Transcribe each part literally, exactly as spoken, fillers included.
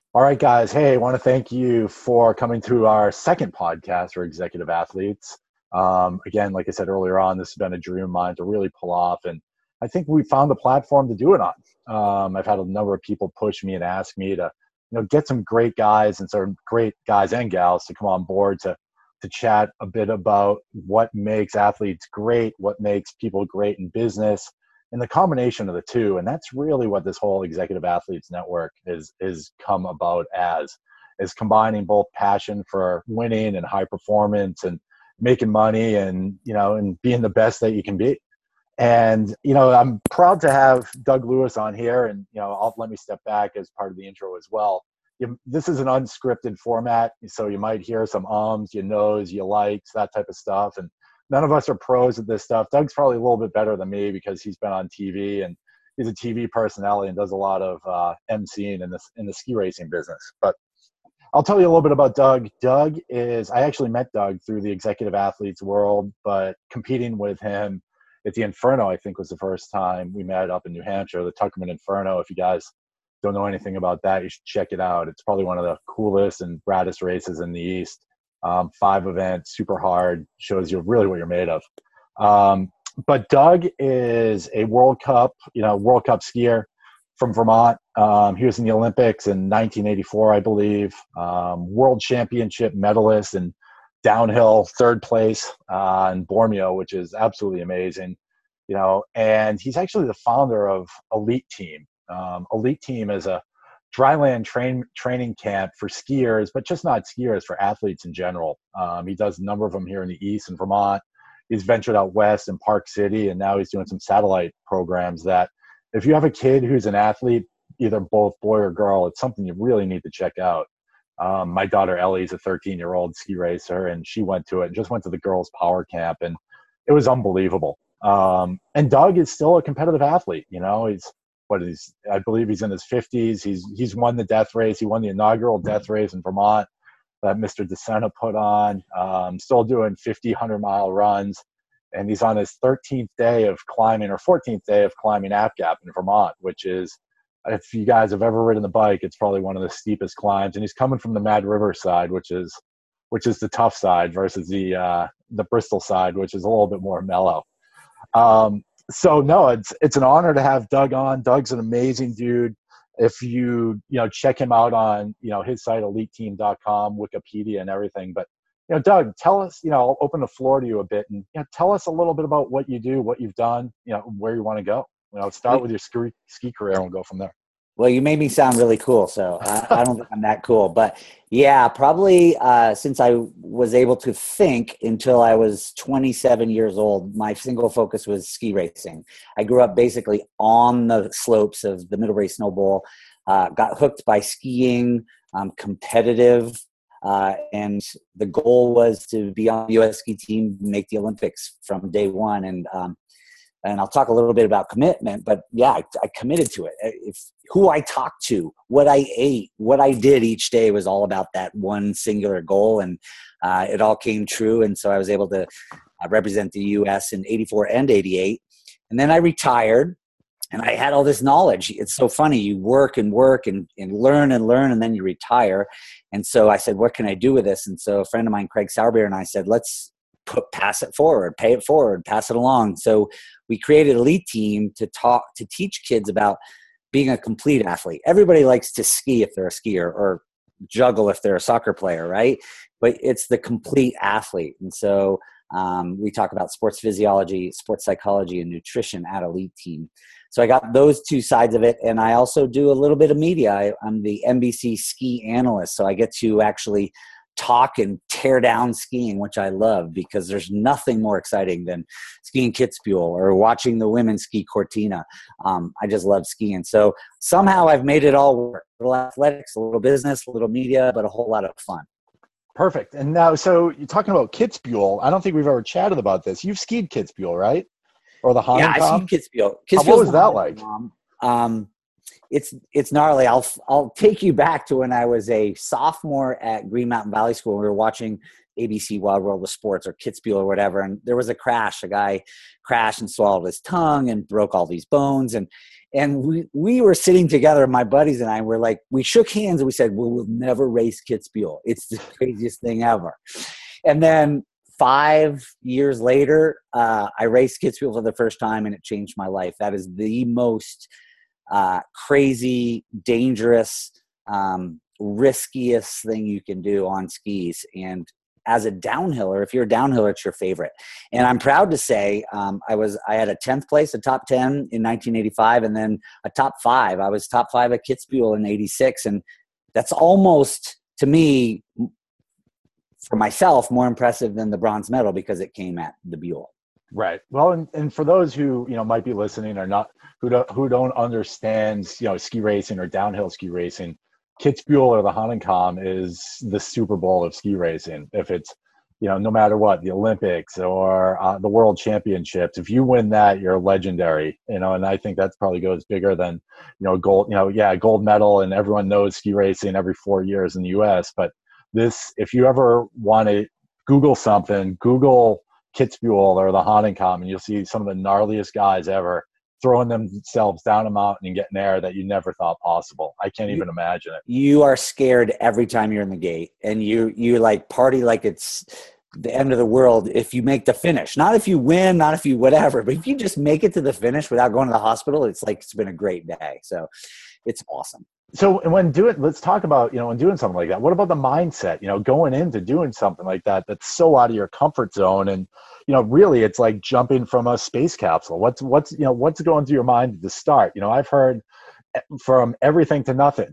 All right, guys. Hey, I want to thank you for coming to our second podcast for executive athletes. Um, again, like I said earlier on, this has been a dream of mine to really pull off, and I think we found the platform to do it on. Um, I've had a number of people push me and ask me to, you know, get some great guys and some great guys and gals to come on board to to chat a bit about what makes athletes great, what makes people great in business, and the combination of the two. And that's really what this whole executive athletes network is is come about as, is combining both passion for winning and high performance and making money and, you know, and being the best that you can be. And, you know, I'm proud to have Doug Lewis on here, and, you know, I'll let me step back as part of the intro as well. You, this is an unscripted format, so you might hear some ums, you knows, you likes, that type of stuff. And none of us are pros at this stuff. Doug's probably a little bit better than me because he's been on T V and he's a T V personality and does a lot of uh, emceeing in this in the ski racing business. But I'll tell you a little bit about Doug. Doug is, I actually met Doug through the executive athletes world, but competing with him at the Inferno, I think was the first time we met up in New Hampshire, the Tuckerman Inferno. If you guys don't know anything about that, you should check it out. It's probably one of the coolest and braddest races in the East. Um, five events, super hard, shows you really what you're made of. Um, but Doug is a World Cup, you know, World Cup skier from Vermont. Um, he was in the Olympics in nineteen eighty-four, I believe. Um, World Championship medalist in downhill, third place uh, in Bormio, which is absolutely amazing. You know, and he's actually the founder of Elite Team. Um, Elite Team is a dryland train training camp for skiers, but just not skiers, for athletes in general. Um, he does a number of them here in the East in Vermont. He's ventured out west in Park City, and now he's doing some satellite programs that if you have a kid who's an athlete, either both boy or girl, it's something you really need to check out. Um, my daughter Ellie is a thirteen-year-old ski racer, and she went to it and just went to the girls' power camp, and it was unbelievable. Um, and Doug is still a competitive athlete. You know, he's what is I believe he's in his fifties. He's he's won the death race. He won the inaugural death race in Vermont that Mister DeSena put on. Um, still doing fifty, one hundred mile runs, and he's on his thirteenth day of climbing or fourteenth day of climbing App Gap in Vermont, which is, if you guys have ever ridden the bike, it's probably one of the steepest climbs. And he's coming from the Mad River side, which is which is the tough side, versus the uh, the Bristol side, which is a little bit more mellow. Um, so no, it's it's an honor to have Doug on. Doug's an amazing dude. If you you know check him out on you know his site elite team dot com, Wikipedia, and everything. But you know, Doug, tell us. You know, I'll open the floor to you a bit, and you know, tell us a little bit about what you do, what you've done, you know, where you want to go. You know, start with your ski ski career, and we'll go from there. Well, you made me sound really cool, so I, I don't think I'm that cool. But yeah, probably uh, since I was able to think until I was twenty-seven years old, my single focus was ski racing. I grew up basically on the slopes of the Middlebury Snow Bowl, uh, got hooked by skiing, um, competitive, uh, and the goal was to be on the U S ski team, make the Olympics from day one. And um, and I'll talk a little bit about commitment, but yeah, I, I committed to it. If who I talked to, what I ate, what I did each day was all about that one singular goal, and uh, it all came true. And so I was able to uh, represent the U S in eighty-four and eighty-eight. And then I retired, and I had all this knowledge. It's so funny. You work and work and, and learn and learn, and then you retire. And so I said, what can I do with this? And so a friend of mine, Craig Sauerbeer, and I said, let's put, pass it forward, pay it forward, pass it along. So we created Elite Team to talk, to teach kids about being a complete athlete. Everybody likes to ski if they're a skier, or juggle if they're a soccer player, right? But it's the complete athlete. And so um, we talk about sports physiology, sports psychology, and nutrition at Elite Team. So I got those two sides of it. And I also do a little bit of media. I, I'm the N B C ski analyst. So I get to actually talk and tear down skiing, which I love, because there's nothing more exciting than skiing Kitzbühel or watching the women ski Cortina. Um, I just love skiing. So somehow I've made it all work. A little athletics, a little business, a little media, but a whole lot of fun. Perfect. And now, so you're talking about Kitzbühel. I don't think we've ever chatted about this. You've skied Kitzbühel, right? Or the Hahnenkamm? Yeah, I skied Kitzbühel. Kitzbühel. What was that like? Um, It's it's gnarly. I'll I'll take you back to when I was a sophomore at Green Mountain Valley School. We were watching A B C Wild World of Sports or Kitzbühel or whatever, and there was a crash. A guy crashed and swallowed his tongue and broke all these bones. And And we, we were sitting together, my buddies and I were like, we shook hands and we said, well, we'll never race Kitzbühel. It's the craziest thing ever. And then five years later, uh, I raced Kitzbühel for the first time and it changed my life. That is the most uh, crazy, dangerous, um, riskiest thing you can do on skis. And as a downhiller, if you're a downhiller, it's your favorite. And I'm proud to say um, I was I had a tenth place, a top ten in nineteen eighty-five, and then a top five. I was top five at Kitzbühel in eighty-six, and that's almost, to me, for myself, more impressive than the bronze medal because it came at the Buell. Right. Well, and, and for those who, you know, might be listening or not, who don't, who don't understand, you know, ski racing or downhill ski racing, Kitzbühel or the Hahnenkamm is the Super Bowl of ski racing. If it's, you know, no matter what, the Olympics or uh, the World Championships, if you win that, you're legendary, you know, and I think that's probably goes bigger than, you know, gold, you know, yeah, gold medal, and everyone knows ski racing every four years in the U S, but this, if you ever want to Google something, Google Kitzbühel or the Hahnenkamm, and you'll see some of the gnarliest guys ever throwing themselves down a mountain and getting air that you never thought possible. I can't even imagine it. You are scared every time you're in the gate, and you you like party like it's the end of the world if you make the finish. Not if you win, not if you whatever, but if you just make it to the finish without going to the hospital, it's like it's been a great day. So it's awesome. So when doing, let's talk about, you know, when doing something like that, what about the mindset, you know, going into doing something like that, that's so out of your comfort zone. And, you know, really it's like jumping from a space capsule. What's, what's, you know, what's going through your mind at the start? You know, I've heard from everything to nothing.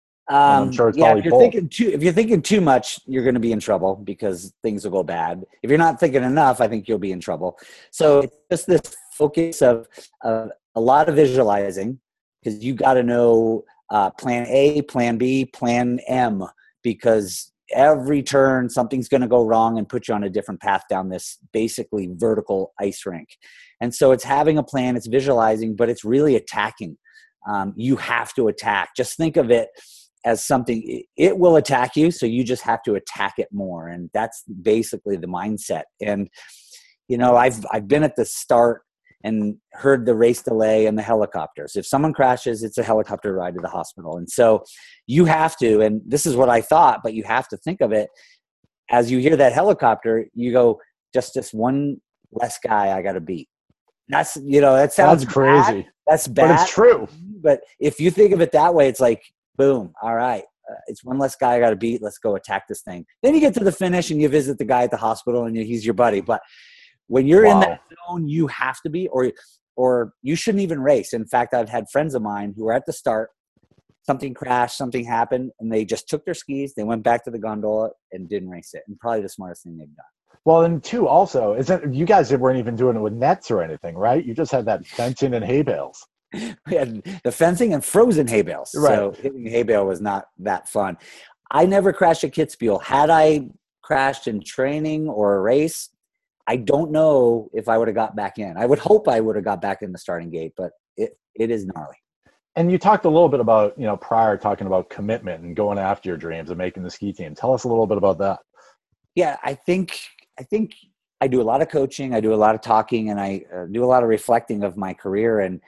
Um, I'm sure it's yeah, probably if you're both. thinking too, if you're thinking too much, you're going to be in trouble because things will go bad. If you're not thinking enough, I think you'll be in trouble. So it's just this focus of, of a lot of visualizing, because you got to know, Uh, plan A, plan B, plan M, because every turn something's going to go wrong and put you on a different path down this basically vertical ice rink. And so it's having a plan, it's visualizing, but it's really attacking. Um, you have to attack. Just think of it as something, it will attack you, so you just have to attack it more. And that's basically the mindset. And, you know, I've I've been at the start and heard the race delay and the helicopters. If someone crashes, it's a helicopter ride to the hospital. And so you have to, and this is what I thought, but you have to think of it as you hear that helicopter, you go, just this one less guy I got to beat. That's, you know, that sounds That's crazy. Bad. That's bad. But it's true. But if you think of it that way, it's like, boom, all right. Uh, it's one less guy I got to beat. Let's go attack this thing. Then you get to the finish and you visit the guy at the hospital and he's your buddy. But when you're Wow. in that zone, you have to be, or or you shouldn't even race. In fact, I've had friends of mine who were at the start, something crashed, something happened, and they just took their skis, they went back to the gondola and didn't race it. And probably the smartest thing they've done. Well, and two, also, isn't you guys weren't even doing it with nets or anything, right? You just had that fencing and hay bales. We had the fencing and frozen hay bales. Right. So hitting hay bale was not that fun. I never crashed at Kitzbühel. Had I crashed in training or a race, I don't know if I would have got back in. I would hope I would have got back in the starting gate, but it, it is gnarly. And you talked a little bit about, you know, prior talking about commitment and going after your dreams and making the ski team. Tell us a little bit about that. Yeah, I think I think I do a lot of coaching. I do a lot of talking, and I uh, do a lot of reflecting of my career. And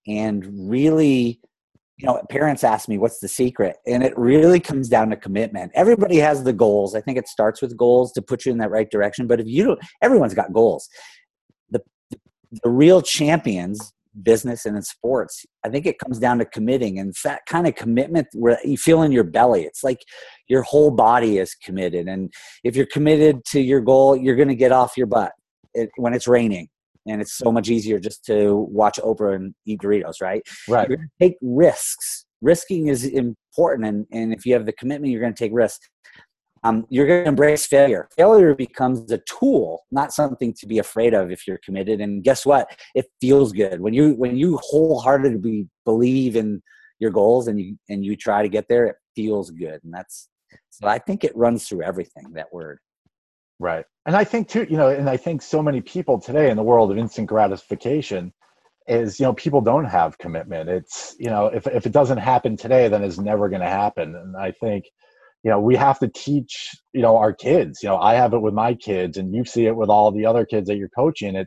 and really, you know, parents ask me, what's the secret? And it really comes down to commitment. Everybody has the goals. I think it starts with goals to put you in that right direction. But if you don't, everyone's got goals. The, the real champions, business and in sports, I think it comes down to committing. And it's that kind of commitment where you feel in your belly. It's like your whole body is committed. And if you're committed to your goal, you're going to get off your butt it, when it's raining. And it's so much easier just to watch Oprah and eat Doritos, right? Right. You're going to take risks. Risking is important. And, and if you have the commitment, you're going to take risks. Um, you're going to embrace failure. Failure becomes a tool, not something to be afraid of if you're committed. And guess what? It feels good. When you when you wholeheartedly believe in your goals and you and you try to get there, it feels good. And that's so I think it runs through everything, that word. Right. And I think too, you know, and I think so many people today in the world of instant gratification is, you know, people don't have commitment. It's, you know, if if it doesn't happen today, then it's never going to happen. And I think, you know, we have to teach, you know, our kids, you know, I have it with my kids and you see it with all the other kids that you're coaching. It's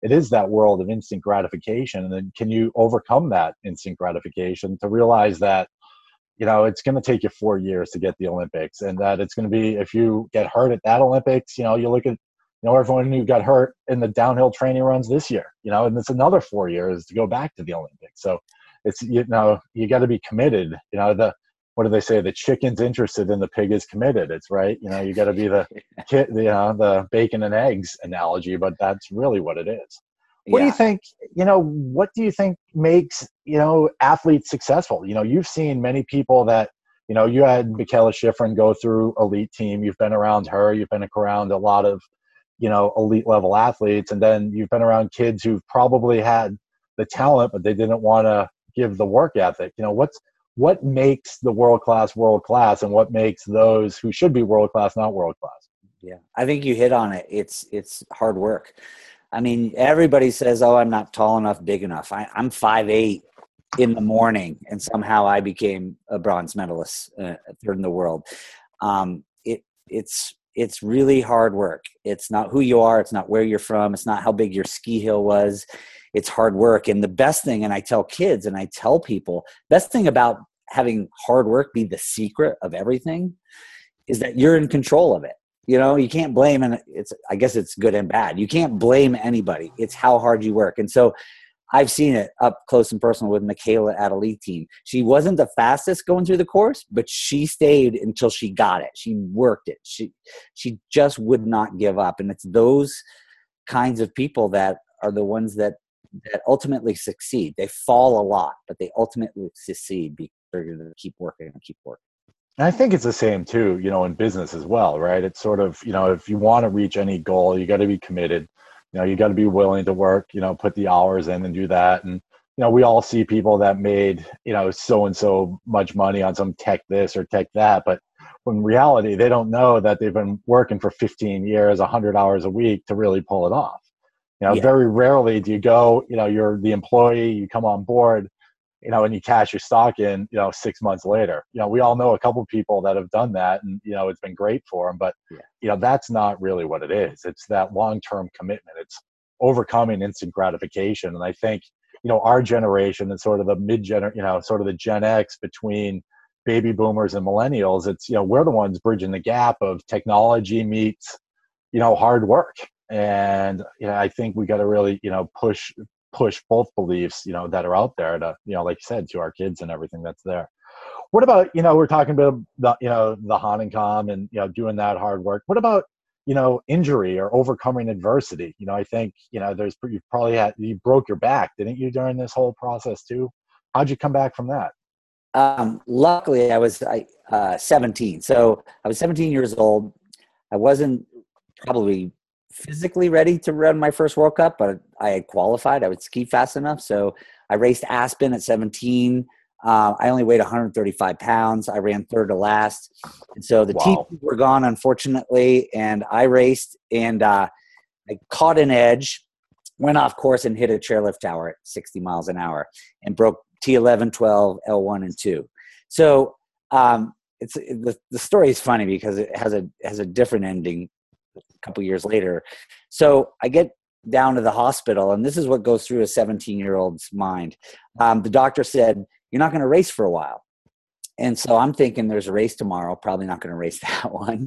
it is that world of instant gratification. And then can you overcome that instant gratification to realize that, you know, it's going to take you four years to get the Olympics, and that it's going to be, if you get hurt at that Olympics, you know, you look at, you know, everyone who got hurt in the downhill training runs this year, you know, and it's another four years to go back to the Olympics. So it's, you know, you got to be committed. You know, the, what do they say? The chicken's interested and the pig is committed. It's right. You know, you got to be the kid, the, uh, the bacon and eggs analogy, but that's really what it is. What yeah. do you think, you know, what do you think makes, you know, athletes successful? You know, you've seen many people that, you know, you had Mikaela Shiffrin go through elite team. You've been around her. You've been around a lot of, you know, elite level athletes. And then you've been around kids who've probably had the talent, but they didn't want to give the work ethic. You know, what's, what makes the world-class world-class, and what makes those who should be world-class not world-class? Yeah, I think you hit on it. It's, it's hard work. I mean, everybody says, oh, I'm not tall enough, big enough. I, I'm five eight in the morning, and somehow I became a bronze medalist, uh, third in the world. Um, it, it's it's really hard work. It's not who you are. It's not where you're from. It's not how big your ski hill was. It's hard work. And the best thing, and I tell kids and I tell people, best thing about having hard work be the secret of everything is that you're in control of it. You know, you can't blame, and it's, I guess it's good and bad. You can't blame anybody. It's how hard you work. And so I've seen it up close and personal with Mikaela at elite team. She wasn't the fastest going through the course, but she stayed until she got it. She worked it. She, she just would not give up. And it's those kinds of people that are the ones that, that ultimately succeed. They fall a lot, but they ultimately succeed because they're going to keep working and keep working. And I think it's the same too, you know, in business as well, right? It's sort of, you know, if you want to reach any goal, you got to be committed. You know, you got to be willing to work, you know, put the hours in and do that. And, you know, we all see people that made, you know, so-and-so much money on some tech this or tech that. But in reality, they don't know that they've been working for fifteen years, one hundred hours a week to really pull it off. You know, yeah. Very rarely do you go, you know, you're the employee, you come on board, you know, and you cash your stock in, you know, six months later. You know, we all know a couple of people that have done that, and, you know, it's been great for them, but, yeah. you know, that's not really what it is. It's that long-term commitment. It's overcoming instant gratification. And I think, you know, our generation and sort of the mid-gen, you know, sort of the Gen X between baby boomers and millennials, it's, you know, we're the ones bridging the gap of technology meets, you know, hard work. And, you know, I think we got to really, you know, push, push both beliefs, you know, that are out there to, you know, like you said, to our kids and everything that's there. What about, you know, we're talking about the, you know, the Hahnenkamm and, you know, doing that hard work. What about, you know, injury or overcoming adversity? You know, I think, you know, there's, you probably had, you broke your back, didn't you, during this whole process too? How'd you come back from that? Um, luckily I was I, uh, seventeen. So I was seventeen years old. I wasn't probably physically ready to run my first World Cup, but I had qualified. I would ski fast enough. So I raced Aspen at seventeen. Uh, I only weighed one hundred thirty-five pounds. I ran third to last. And so the wow. teams were gone, unfortunately, and I raced, and uh, I caught an edge, went off course and hit a chairlift tower at sixty miles an hour and broke T eleven, twelve, L one, and two. So um, it's the, the story is funny because it has a has a different ending a couple years later. So I get down to the hospital, and this is what goes through a seventeen-year-old's mind. Um, the doctor said, "You're not going to race for a while." And so I'm thinking there's a race tomorrow, probably not going to race that one.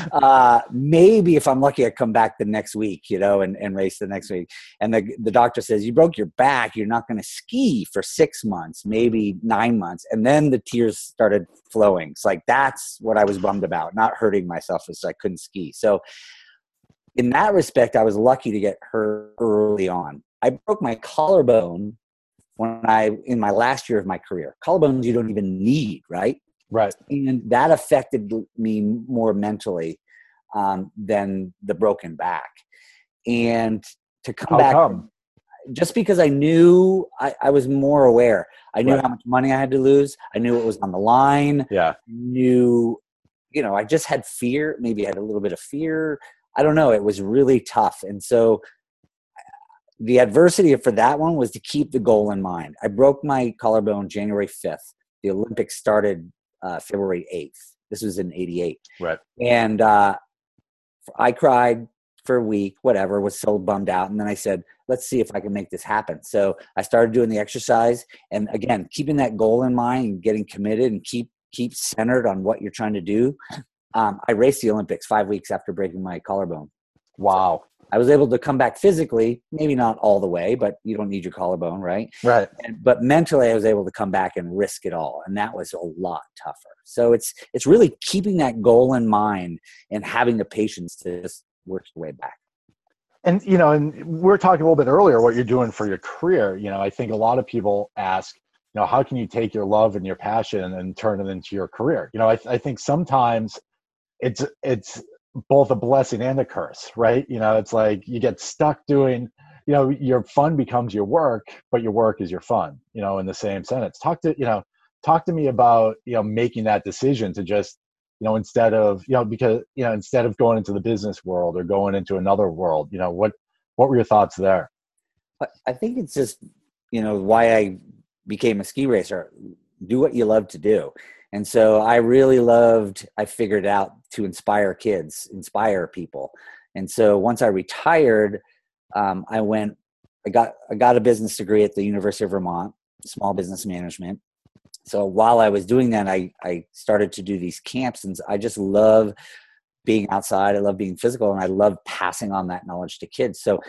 Uh, maybe if I'm lucky, I come back the next week, you know, and, and race the next week. And the, the doctor says, "You broke your back. You're not going to ski for six months, maybe nine months. And then the tears started flowing. It's like, that's what I was bummed about, not hurting myself as I couldn't ski. So in that respect, I was lucky to get hurt early on. I broke my collarbone when I, in my last year of my career. Collarbones you don't even need, right? Right. And that affected me more mentally um, than the broken back. And to come How back, come? just because I knew I, I was more aware. I knew right. how much money I had to lose. I knew it was on the line. Yeah. I knew, you know, I just had fear. Maybe I had a little bit of fear. I don't know. It was really tough. And so the adversity for that one was to keep the goal in mind. I broke my collarbone January fifth. The Olympics started uh, February eighth. This was in eighty-eight. Right. And uh, I cried for a week, whatever, was so bummed out. And then I said, let's see if I can make this happen. So I started doing the exercise, and again, keeping that goal in mind and getting committed and keep, keep centered on what you're trying to do. Um, I raced the Olympics five weeks after breaking my collarbone. Wow. So I was able to come back physically, maybe not all the way, but you don't need your collarbone, right? Right. And, but mentally, I was able to come back and risk it all. And that was a lot tougher. So it's, it's really keeping that goal in mind and having the patience to just work your way back. And, you know, and we were talking a little bit earlier, what you're doing for your career. You know, I think a lot of people ask, you know, how can you take your love and your passion and turn it into your career? You know, I, th- I think sometimes it's, it's both a blessing and a curse, right? You know, it's like you get stuck doing, you know, your fun becomes your work, but your work is your fun, you know, in the same sentence. Talk to, you know, talk to me about, you know, making that decision to just, you know, instead of, you know, because, you know, instead of going into the business world or going into another world, you know, what, what were your thoughts there? I think it's just, you know, why I became a ski racer. Do what you love to do. And so I really loved, I figured out to inspire kids, inspire people. And so once I retired, um, I went, I got, I got a business degree at the University of Vermont, small business management. So while I was doing that, I, I started to do these camps, and I just love being outside. I love being physical, and I love passing on that knowledge to kids. So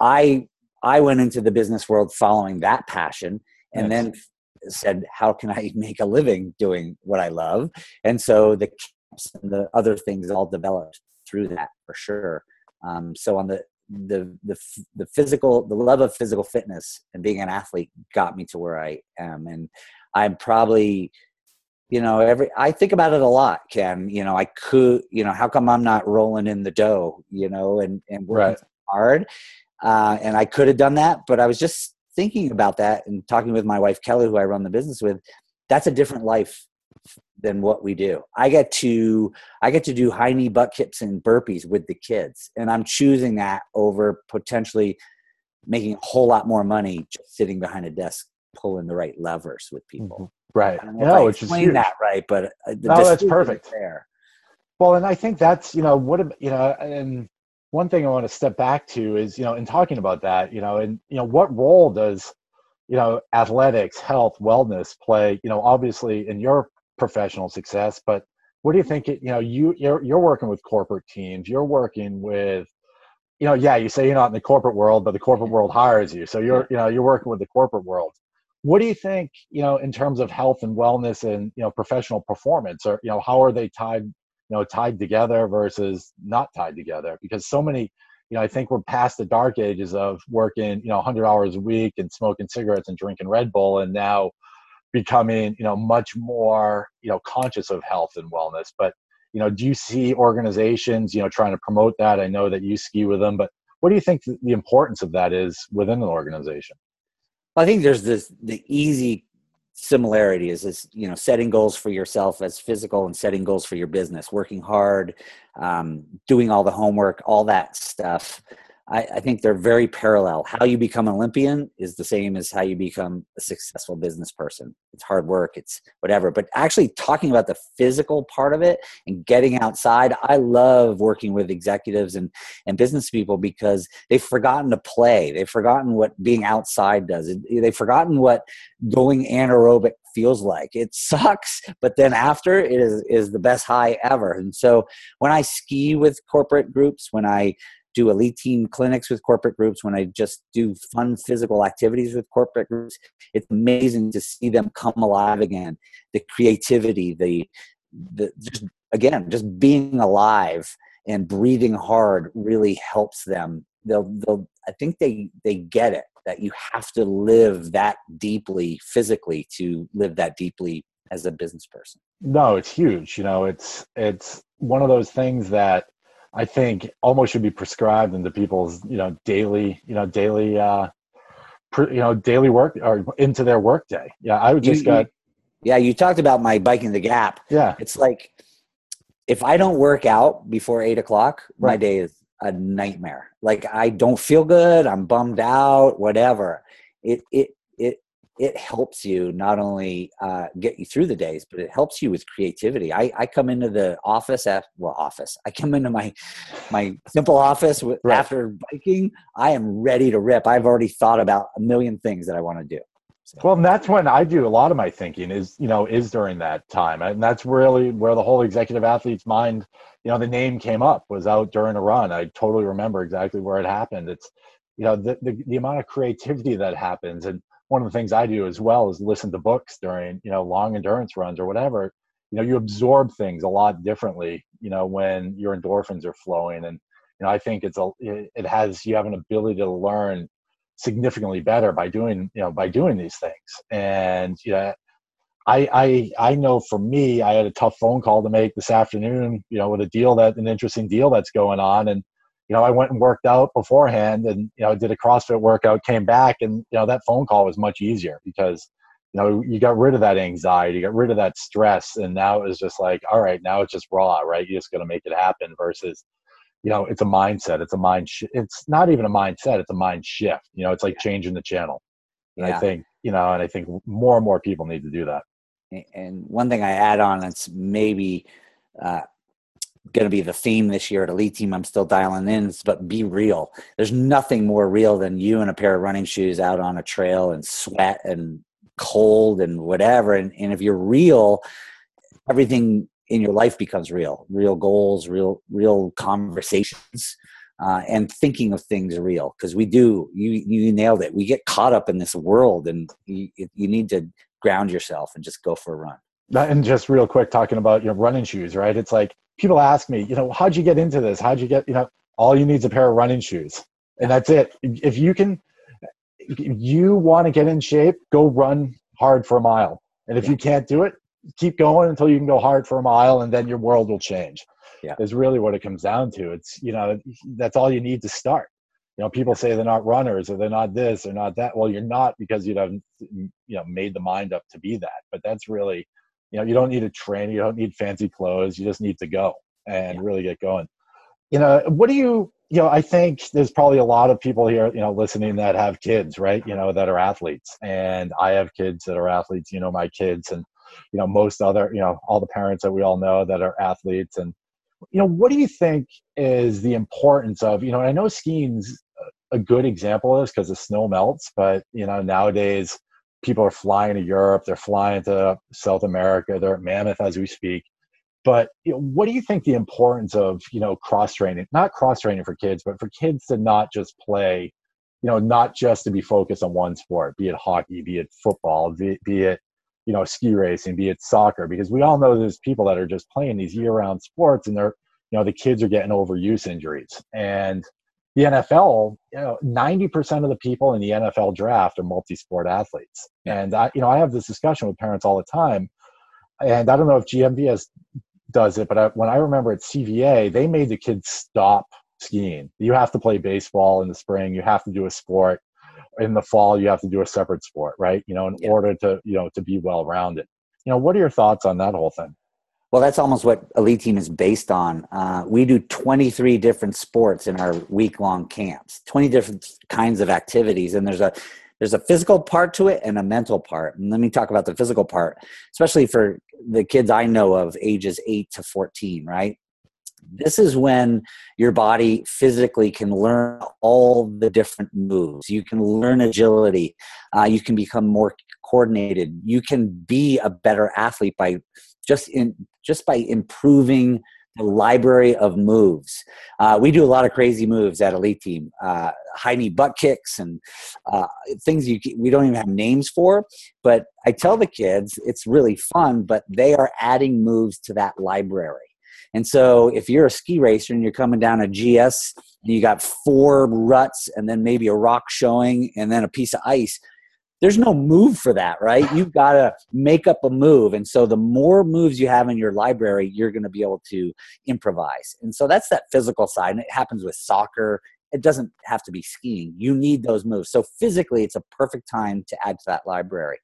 I, I went into the business world following that passion, and Nice. then said, how can I make a living doing what I love? And so the camps and the other things all developed through that, for sure. Um, so on the, the, the, the physical, the love of physical fitness and being an athlete got me to where I am. And I'm probably, you know, every, I think about it a lot, Ken. You know, I could, you know, how come I'm not rolling in the dough, you know, and, and working Right. hard. Uh, and I could have done that, but I was just thinking about that and talking with my wife, Kelly, who I run the business with. That's a different life than what we do. I get to, I get to do high knee butt kips and burpees with the kids. And I'm choosing that over potentially making a whole lot more money just sitting behind a desk, pulling the right levers with people. Right. I don't know Yeah, if I which is explained huge. that right, but uh, the No, that's decision perfect. is there. Well, and I think that's, you know, what, ab- you know, and one thing I want to step back to is, you know, in talking about that, you know, and, you know, what role does, you know, athletics, health, wellness play, you know, obviously in your professional success, but what do you think, it, you know, you, you're, you're working with corporate teams, you're working with, you know, yeah, you say you're not in the corporate world, but the corporate world hires you. So you're, Yeah. you know, you're working with the corporate world. What do you think, you know, in terms of health and wellness and, you know, professional performance, or, you know, how are they tied, you know, tied together versus not tied together? Because so many, you know, I think we're past the dark ages of working, you know, one hundred hours a week and smoking cigarettes and drinking Red Bull, and now becoming, you know, much more, you know, conscious of health and wellness. But, you know, do you see organizations, you know, trying to promote that? I know that you ski with them, but what do you think the importance of that is within an organization? I think there's this, the easy similarity is, is, you know, setting goals for yourself as physical and setting goals for your business, working hard, um, doing all the homework, all that stuff. I, I think they're very parallel. How you become an Olympian is the same as how you become a successful business person. It's hard work, it's whatever. But actually talking about the physical part of it and getting outside, I love working with executives and, and business people because they've forgotten to play. They've forgotten what being outside does. They've forgotten what going anaerobic feels like. It sucks, but then after it is, is the best high ever. And so when I ski with corporate groups, when I do elite team clinics with corporate groups, when I just do fun physical activities with corporate groups, it's amazing to see them come alive again. The creativity, the, the just, again, just being alive and breathing hard really helps them. They'll, they'll, I think they, they get it, that you have to live that deeply physically to live that deeply as a business person. No, it's huge. You know, it's, it's one of those things that I think almost should be prescribed into people's, you know, daily, you know, daily, uh, pr- you know, daily work or into their work day. Yeah. I would You, just got, you, yeah, you talked about my biking the gap. yeah, It's like, if I don't work out before eight o'clock, my right. day is a nightmare. Like I don't feel good. I'm bummed out, whatever. It, it, it, it helps you not only uh, get you through the days, but it helps you with creativity. I, I come into the office at well, office. I come into my my simple office with, Right. after biking. I am ready to rip. I've already thought about a million things that I want to do. So. Well, and that's when I do a lot of my thinking is, you know, is during that time. And that's really where the whole executive athlete's mind, you know, the name came up was out during a run. I totally remember exactly where it happened. It's, you know, the, the, the amount of creativity that happens. And one of the things I do as well is listen to books during, you know, long endurance runs or whatever. You know, you absorb things a lot differently, you know, when your endorphins are flowing. And, you know, I think it's a, it has, you have an ability to learn significantly better by doing, you know, by doing these things. And, you know, I, I, I know for me, I had a tough phone call to make this afternoon, you know, with a deal that, an interesting deal that's going on. And, you know, I went and worked out beforehand and, you know, did a CrossFit workout, came back, and, you know, that phone call was much easier because, you know, you got rid of that anxiety, you got rid of that stress. And now it was just like, all right, now it's just raw, right? You just got to make it happen versus, you know, it's a mindset. It's a mind. Sh- it's not even a mindset. It's a mind shift. You know, it's like yeah. changing the channel. And yeah. I think, you know, and I think more and more people need to do that. And one thing I add on, that's maybe uh, going to be the theme this year at Elite Team, I'm still dialing in, but be real. There's nothing more real than you in a pair of running shoes out on a trail and sweat and cold and whatever. And, and if you're real, everything in your life becomes real, real goals, real, real conversations, uh, and thinking of things real. Cause we do, you, you nailed it. We get caught up in this world, and you, you need to ground yourself and just go for a run. And just real quick, talking about, you know, running shoes, right? It's like people ask me, you know, how'd you get into this? How'd you get, you know, all you need is a pair of running shoes, and that's it. If you can, if you want to get in shape, go run hard for a mile. And if yeah. you can't do it, keep going until you can go hard for a mile, and then your world will change. Yeah. Is really what it comes down to. It's, you know, that's all you need to start. You know, people say they're not runners or they're not this or not that. Well, you're not, because you haven't, you know, made the mind up to be that. But that's really, you know, you don't need to train. You don't need fancy clothes. You just need to go and yeah. really get going. You know, what do you, you know, I think there's probably a lot of people here, you know, listening that have kids, right? You know, that are athletes. And I have kids that are athletes, you know, my kids, and, you know, most other, you know, all the parents that we all know that are athletes. And, you know, what do you think is the importance of, you know, I know skiing's a good example of this because the snow melts, but, you know, nowadays people are flying to Europe, they're flying to South America, they're at Mammoth as we speak. But, you know, what do you think the importance of, you know, cross training, not cross training for kids, but for kids to not just play, you know, not just to be focused on one sport, be it hockey, be it football, be, be it, you know, ski racing, be it soccer, because we all know there's people that are just playing these year-round sports, and they're, you know, the kids are getting overuse injuries. And the N F L, you know, ninety percent of the people in the N F L draft are multi-sport athletes. And I, you know, I have this discussion with parents all the time, and I don't know if G M V S does it, but I, when I remember at C V A, they made the kids stop skiing. You have to play baseball in the spring. You have to do a sport. In the fall, you have to do a separate sport, right? You know, in yeah. order to, you know, to be well-rounded. You know, what are your thoughts on that whole thing? Well, that's almost what Elite Team is based on. Uh, we do twenty-three different sports in our week-long camps, twenty different kinds of activities. And there's a, there's a physical part to it and a mental part. And let me talk about the physical part, especially for the kids I know of ages eight to fourteen, right? This is when your body physically can learn all the different moves. You can learn agility. Uh, you can become more coordinated. You can be a better athlete by just in just by improving the library of moves. Uh, we do a lot of crazy moves at Elite Team, uh, high knee butt kicks and uh, things you we don't even have names for. But I tell the kids it's really fun, but they are adding moves to that library. And so if you're a ski racer and you're coming down a G S and you got four ruts and then maybe a rock showing and then a piece of ice, there's no move for that, right? You've got to make up a move. And so the more moves you have in your library, you're going to be able to improvise. And so that's that physical side. And it happens with soccer. It doesn't have to be skiing. You need those moves. So physically, it's a perfect time to add to that library.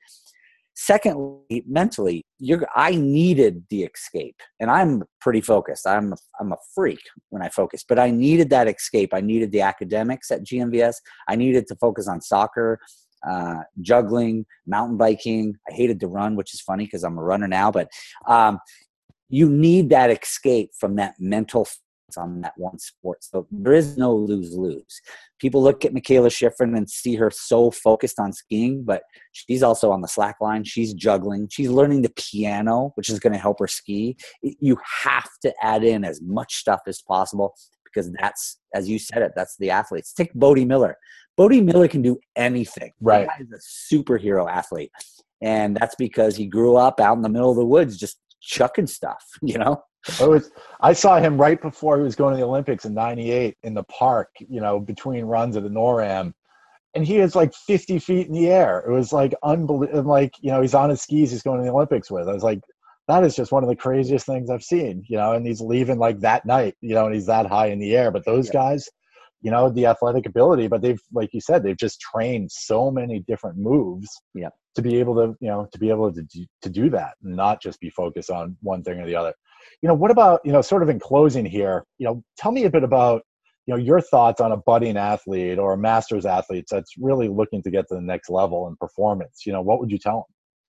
Secondly, mentally, you're, I needed the escape, and I'm pretty focused. I'm I'm a freak when I focus, but I needed that escape. I needed the academics at G M V S. I needed to focus on soccer. uh, juggling, mountain biking. I hated to run, which is funny because I'm a runner now, but um, you need that escape from that mental on that one sport. So there is no lose-lose. People look at Mikaela Shiffrin and see her so focused on skiing, but she's also on the slack line. She's juggling. She's learning the piano, which is going to help her ski. You have to add in as much stuff as possible because that's, as you said it, that's the athletes. Take Bodie Miller. Bodie Miller can do anything. Right. The guy is a superhero athlete. And that's because he grew up out in the middle of the woods just chucking stuff, you know? It was, I saw him right before he was going to the Olympics in ninety-eight in the park, you know, between runs of the NORAM. And he is like fifty feet in the air. It was like unbelievable. Like, you know, he's on his skis, he's going to the Olympics with. I was like, that is just one of the craziest things I've seen, you know, and he's leaving like that night, you know, and he's that high in the air. But those yeah. guys, you know, the athletic ability, but they've, like you said, they've just trained so many different moves yeah. to be able to, you know, to be able to do, to do that, and not just be focused on one thing or the other. You know, what about, you know, sort of in closing here, you know, tell me a bit about, you know, your thoughts on a budding athlete or a master's athlete that's really looking to get to the next level in performance. You know, what would you tell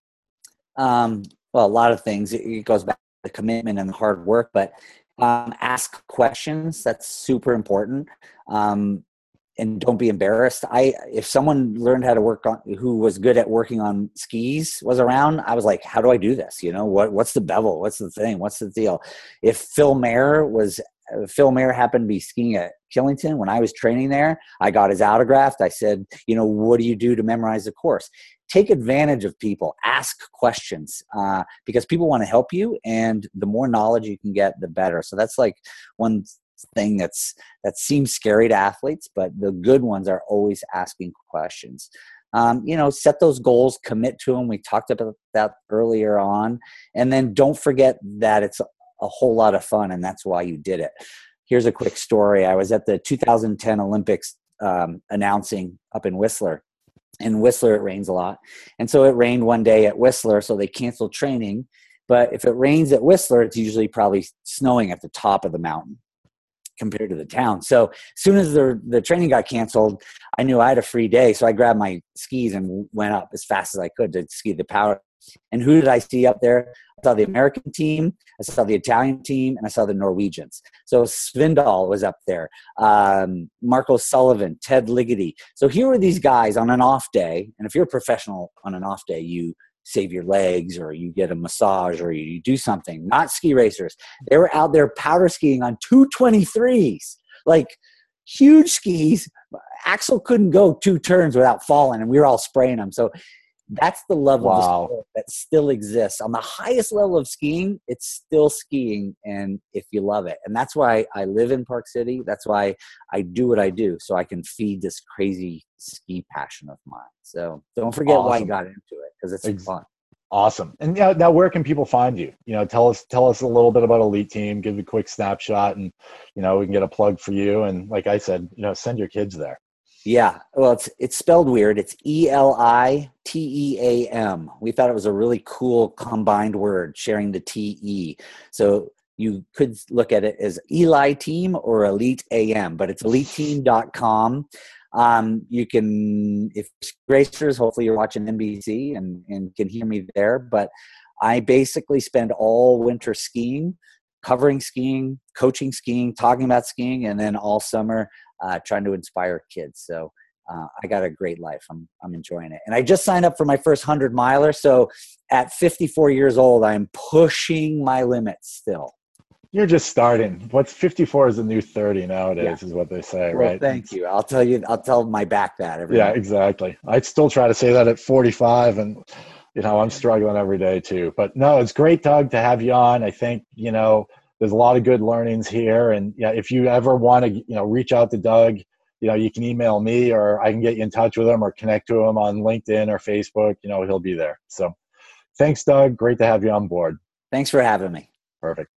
them? Um, well, a lot of things. It goes back to the commitment and the hard work, but um, ask questions. That's super important. Um, and don't be embarrassed. I, if someone learned how to work on, who was good at working on skis was around, I was like, how do I do this? You know, what, what's the bevel? What's the thing? What's the deal? If Phil Mayer was, uh, Phil Mayer happened to be skiing at Killington when I was training there, I got his autograph. I said, you know, what do you do to memorize the course? Take advantage of people, ask questions, uh, because people want to help you, and the more knowledge you can get, the better. So that's like one thing that's that seems scary to athletes, but the good ones are always asking questions. Um, you know, set those goals, commit to them. We talked about that earlier on, and then don't forget that it's a, a whole lot of fun, and that's why you did it. Here's a quick story. I was at the two thousand ten Olympics um, announcing up in Whistler. In Whistler, it rains a lot, and so it rained one day at Whistler, so they canceled training. But if it rains at Whistler, it's usually probably snowing at the top of the mountain compared to the town. So as soon as the the training got canceled, I knew I had a free day. So I grabbed my skis and went up as fast as I could to ski the power. And who did I see up there? I saw the American team, I saw the Italian team, and I saw the Norwegians. So Svindal was up there, um, Marco Sullivan, Ted Ligety. So here were these guys on an off day. And if you're a professional on an off day, you save your legs or you get a massage or you do something. Not ski racers. They were out there powder skiing on two twenty-threes, like huge skis. Axel couldn't go two turns without falling, and we were all spraying them. So that's the level wow. of the sport that still exists. On the highest level of skiing, it's still skiing, and if you love it. And that's why I live in Park City. That's why I do what I do, so I can feed this crazy ski passion of mine. So don't forget awesome. why I got into it, because it's Ex- fun. Awesome. And now, now where can people find you? You know, tell us tell us a little bit about Elite Team, give a quick snapshot, and, you know, we can get a plug for you. And like I said, you know, send your kids there. Yeah, well, it's it's spelled weird. It's E L I T E A M. We thought it was a really cool combined word, sharing the T E. So you could look at it as Eli Team or Elite A M, but it's elite team dot com. Um, you can, if racers, hopefully you're watching N B C and, and can hear me there. But I basically spend all winter skiing, covering skiing, coaching skiing, talking about skiing, and then all summer Uh, trying to inspire kids. So uh, I got a great life. I'm I'm enjoying it. And I just signed up for my first hundred miler. So at fifty-four years old, I'm pushing my limits still. You're just starting. What's fifty-four is the new thirty nowadays, yeah. is what they say, well, right? Thank you. I'll tell you. I'll tell my back that every Yeah, night. Exactly. I'd still try to say that at forty-five, and you know I'm struggling every day too. But no, it's great, Doug, to have you on. I think you know. There's a lot of good learnings here. And yeah, if you ever want to, you know, reach out to Doug, you know, you can email me or I can get you in touch with him or connect to him on LinkedIn or Facebook. You know, he'll be there. So thanks, Doug. Great to have you on board. Thanks for having me. Perfect.